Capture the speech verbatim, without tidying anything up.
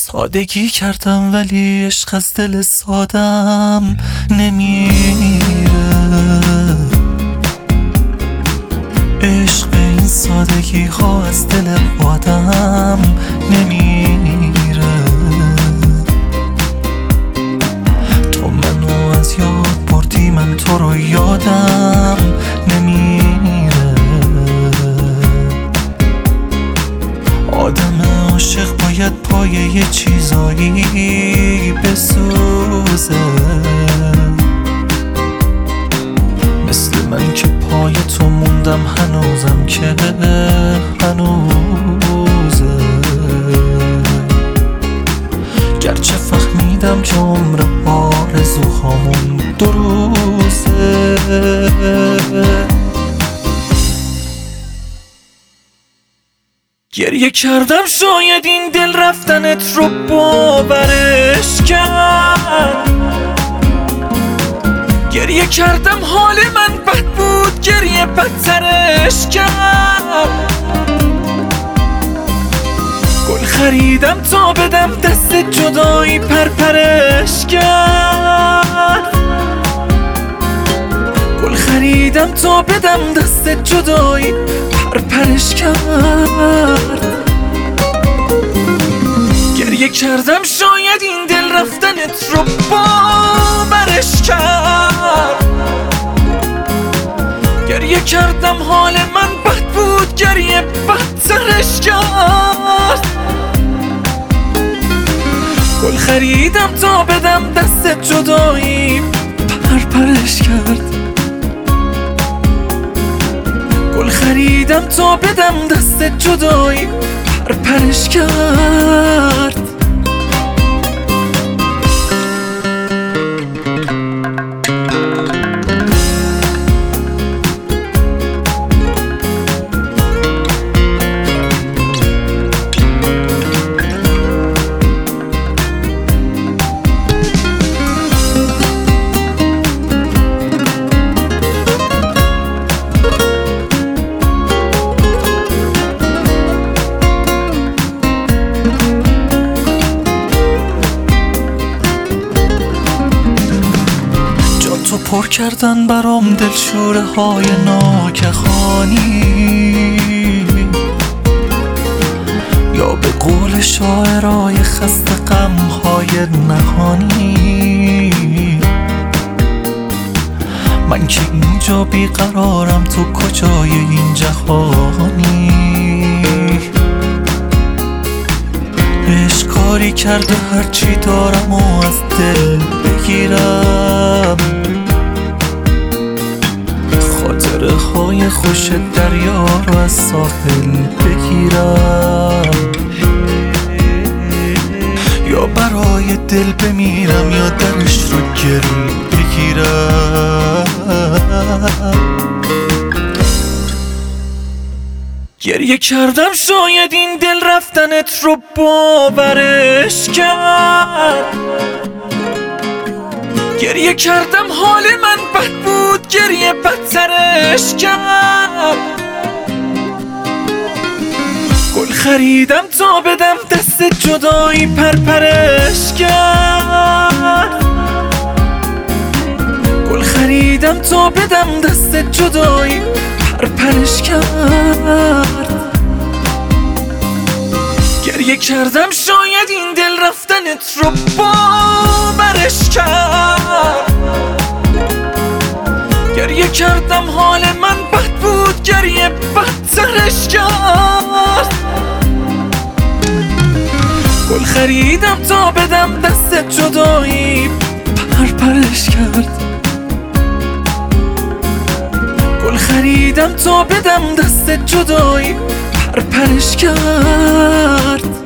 سادگی کردم ولی عشق از دل سادم نمیره. عشق به این سادگی ها از دل آدم نمیره. تو منو از یاد بردی، من تو رو یادم نمیره. آدم عاشق باید پای یه چیزایی بسوزه، مثل من که پای تو موندم هنوزم که هنوزه. گرچه فهمیدم که عمر آرزوهامون دو روزه. گریه کردم شاید این دل رفتنت رو باورش کرد. گریه کردم حال من بد بود، گریه بدترش کرد. گل خریدم تا بدم دست جدایی پرپرش کرد. گل خریدم تا بدم دست جدایی پرپرش کرد. گریه کردم شاید این دل رفتنت رو باورش کرد. گریه کردم حال من بد بود، گریه بدترش کرد. گل خریدم تا بدم دست جدایی پرپرش کرد. گل خریدم تا بدم دست جدایی پرپرش کرد. پر کردن برام دلشوره های ناگهانی، یا به قول شاعرای خسته غم های نهانی. من که اینجا بیقرارم، تو کجای این جهانی؟ عشق کاری کرده هرچی دارم و از دل بگیرم. خاطره های خوش دریا رو از ساحل بگیرم، یا برای دل بمیرم یا درش رو گری بگیرم. گریه کردم شاید این دل رفتنت رو باورش کرد. گریه کردم حال من بد بود، گریه بدترش کرد. گل خریدم تا بدم دست جدایی پرپرش کرد. گل خریدم تا بدم دست جدایی پرپرش کرد. گریه کردم شاید این دل رفتنت رو باورش کرد. گریه کردم حال من بد بود، گریه بدترش کرد. گل خریدم تا بدم دست جدایی پرپرش کرد. گل خریدم تا بدم دست جدایی پرپرش کرد.